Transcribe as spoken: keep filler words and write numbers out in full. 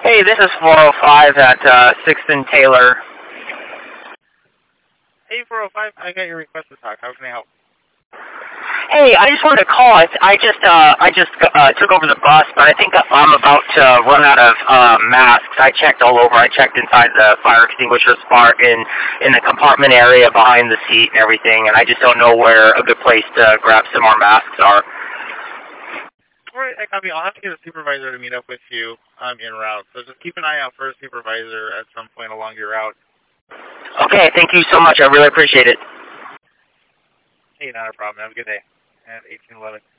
Hey, this is four oh five at uh, sixth and Taylor. Hey, four oh five, I got your request to talk. How can I help? Hey, I just wanted to call. I, I just uh, I just uh, took over the bus, but I think I'm about to run out of uh, masks. I checked all over. I checked inside the fire extinguisher spot in in the compartment area behind the seat and everything, and I just don't know where a good place to grab some more masks are. All right, I copy. I'll have to get a supervisor to meet up with you um, en route. So just keep an eye out for a supervisor at some point along your route. Okay, thank you so much. I really appreciate it. Hey, not a problem. Have a good day. At eighteen eleven.